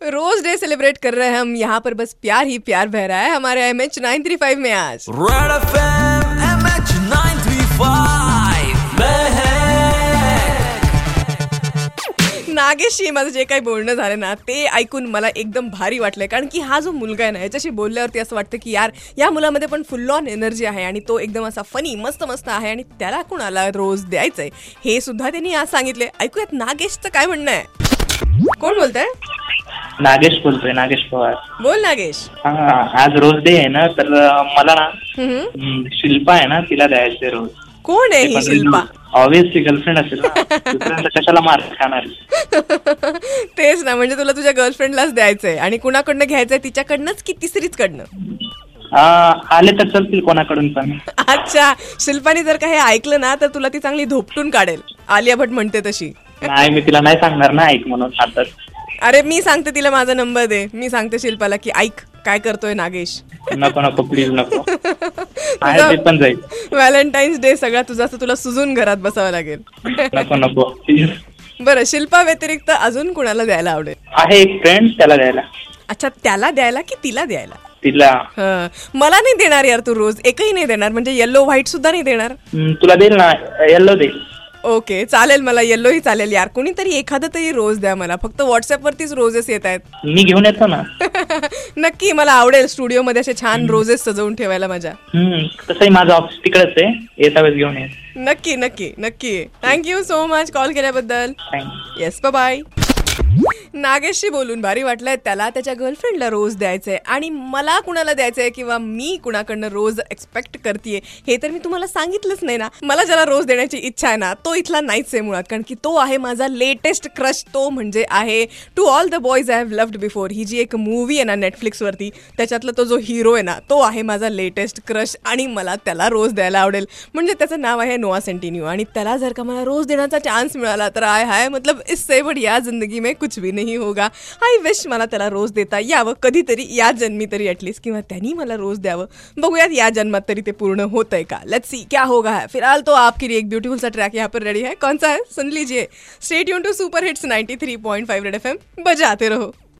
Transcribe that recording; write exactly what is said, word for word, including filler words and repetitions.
Rose day celebrate कर रहे हैं हम, यहाँ पर बस प्यार ही प्यार बह रहा है हमारे M H nine three five में आज। Red FM M H nine three five नागेशशी माझं जे काही बोलणं झालं ना ते ऐकून मला एकदम भारी वाटलंय, कारण की हा जो मुलगा आहे ना याच्याशी बोलल्यावरती असं वाटतं की यार या मुलामध्ये पण फुल ऑन एनर्जी आहे आणि तो एकदम असा फनी मस्त मस्त आहे आणि त्याला कुणाला रोज द्यायचंय हे सुद्धा त्यांनी आज सांगितले। ऐकूयात नागेशचं काय म्हणणं आहे। कोण बोलतंय? नागेश बोलतोय, नागेश पवार। बोल नागेश। हा, आज रोज डे आहे ना, तर मला ना हम्म, हम्म, शिल्पा आहे ना तिला द्यायचे रोज। कोण आहे ही शिल्पा? ऑब्विसली गर्लफ्रेंड असेल ना, दुसऱ्यांदा कशाला मार खाणार? तेच ना, म्हणजे तुला तुझ्या गर्लफ्रेंडलाच द्यायचंय आणि कुणाकडनं घ्यायचंय? तिच्याकडनंच की तिसरीच कडनं? आले तर चलतील कोणाकडून पण। अच्छा, शिल्पाने जर का हे ऐकलं ना तर तुला ती चांगली धोपटून काढेल, आलिया भट म्हणते तशी। नाही, मी तिला नाही सांगणार ना ऐक म्हणून आता। अरे मी सांगते तिला माझा नंबर दे, मी सांगते शिल्पाला की ऐक काय करतोय नागेश। नको नको प्लीज नको, आहे ते पण जाईल। व्हॅलेंटाईन्स डे सगळा तुझा तुला सुजून घरात बसावं लागेल। नको नको प्लीज। बरं, शिल्पा व्यतिरिक्त अजून कुणाला द्यायला आवडेल? आहे एक फ्रेंड, त्याला द्यायला। अच्छा, त्याला द्यायला की तिला द्यायला? तिला। हं, मला नाही देणार यार तू रोज, एकही नाही देणार, म्हणजे येल्लो व्हाईट सुद्धा नाही देणार? हम्म, तुला देईल ना, येल्लो देईल। ओके चालेल, मला येल्लो ही चालेल यार। कोणीतरी एखादं तरी रोज द्या मला, फक्त व्हॉट्सअप वरतीच रोजेस येत आहेत। मी घेऊन येतो ना। नक्की, मला आवडेल स्टुडिओ मध्ये असे छान रोजेस सजवून ठेवायला माझ्या। हम्म, तसंही माझं ऑफिस तिकडेच आहे, येता वेळेस घेऊन ये। नक्की नक्की नक्की, थँक्यू सो मच कॉल केल्याबद्दल। थँक्यू। Yes, bye bye. नागेशशी बोलून भारी वाटलंय। त्याला त्याच्या गर्लफ्रेंडला रोज द्यायचंय आणि मला कुणाला द्यायचंय किंवा मी कुणाकडनं रोज एक्सपेक्ट करतेय हे तर मी तुम्हाला सांगितलंच नाही ना। मला ज्याला रोज देण्याची इच्छा आहे ना तो इथला नाहीच आहे मुळात, कारण की तो आहे माझा लेटेस्ट क्रश। तो म्हणजे आहे to all the boys I have loved before, ही जी एक मूवी आहे ना नेटफ्लिक्सवरती, त्याच्यातला तो जो हिरो आहे ना तो आहे माझा लेटेस्ट क्रश आणि मला त्याला रोज द्यायला आवडेल। म्हणजे त्याचं नाव आहे नोआ सेंटिन्यू आणि त्याला जर का मला रोज देण्याचा चान्स मिळाला तर आय हाय मतलब इससे बढ़िया जिंदगी में कुछ भी नहीं होगा। आय विश मला त्याला रोज देता यावं कधीतरी, या जन्मी तरी ॲटलीस्ट, किंवा त्यांनी मला रोज द्यावं। बघूयात या जन्मात तरी ते पूर्ण होतंय का। लेट्स सी क्या होगा है। फिलहाल तो आपके लिए एक ब्यूटीफुल सा ट्रैक यहाँ पर रेडी है। कौन सा है सुन लीजिए। Stay tune to super hits ninety three point five red FM, बजाते रहो।